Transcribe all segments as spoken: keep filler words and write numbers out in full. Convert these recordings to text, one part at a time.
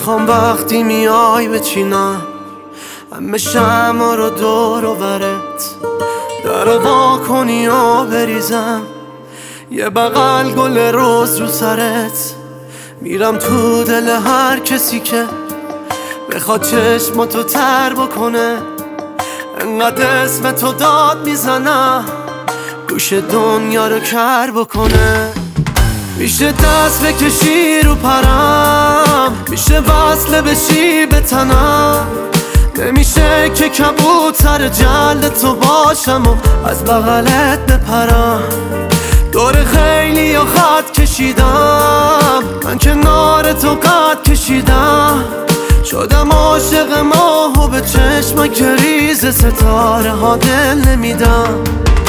میخوام وقتی میای بچینم همه شمع رو دور و برت در وا کنی و بریزم یه بغل گل روز رو سرت. میرم تو دل هر کسی که بخواد چشماتو تر بکنه، انقدر اسم تو داد میزنم گوش دنیا رو کر بکنه. میشه دست بکشی رو پرم، میشه وصله بشی به تنم، نمیشه که کبوتر جلد تو باشم و از بغلت بپرم. دور خیلی یا خط کشیدم، من کنار تو قد کشیدم، شدم عاشق ماه و به چشم که ریز ستاره ها دل نمیدم.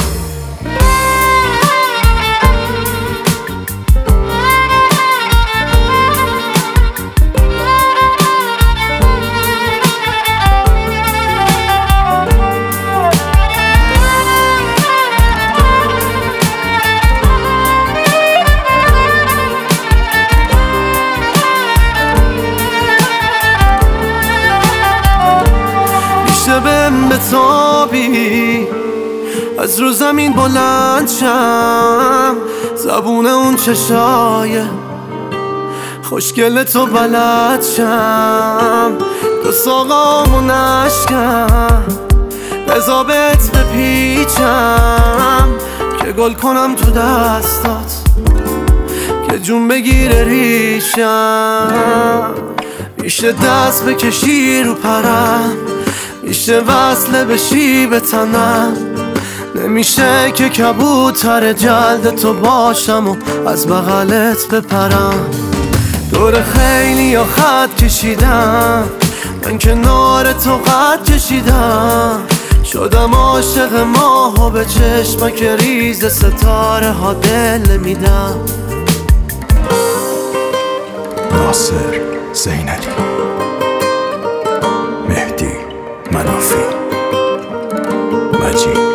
میشه بهم بتابی از رو زمین بلند شم، زبون اون چشای خوشگل تو بلد شم، دو ساقامو نشکم بزا بهت بپیچم که گل کنم تو دستات که جون بگیره ریشم. میشه دست بکشی رو پرم، میشه وصله بشی به تنم، نمیشه که کبوتر جلد تو باشم و از بغلت بپرم. دور خیلی یا خط کشیدم، من کنار تو قد کشیدم، شدم عاشق ماه و به چشمک ریز ستاره ها دل میدم. ناصر زینلی، مهدی منافی، مجید